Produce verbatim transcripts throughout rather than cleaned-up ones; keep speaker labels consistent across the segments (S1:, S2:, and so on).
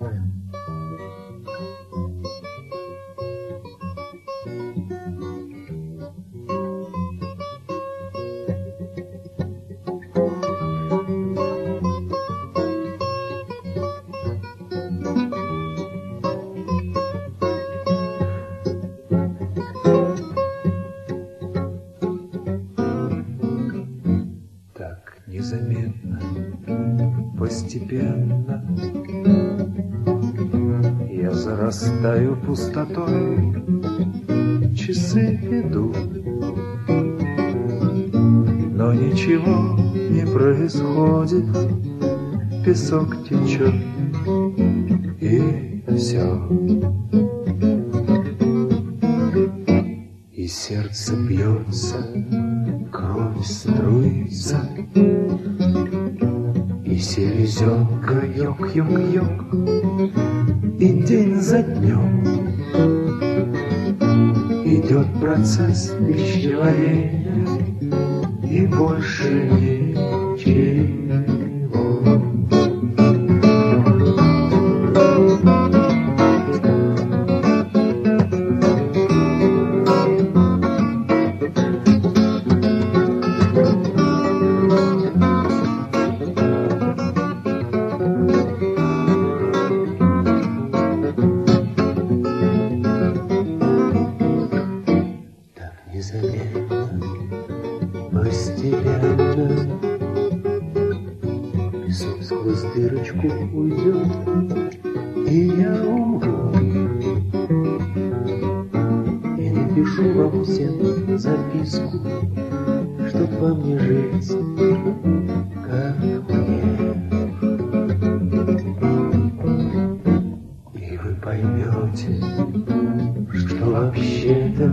S1: Незаметно, постепенно я зарастаю пустотой, часы идут, но ничего не происходит, песок течет, и все. И сердце бьется, кровь струится, и селезенка ёк-ёк-ёк, и день за днем идет процесс пищеварения, и больше ничего. Незаметно, постепенно песок сквозь дырочку уйдет, и я умру. И напишу вам всем записку, чтоб во мне жить, как мне. И вы поймете, что вообще-то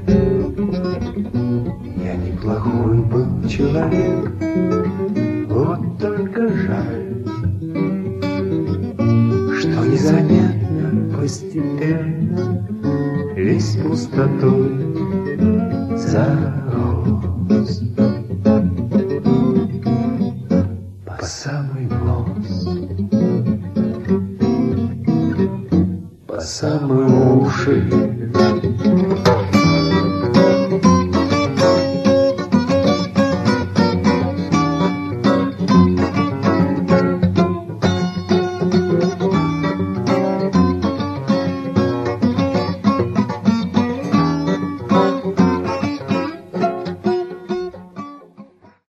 S1: я неплохой был человек, вот только жаль, что незаметно, постепенно весь пустотой зарос по самый нос, по самые уши.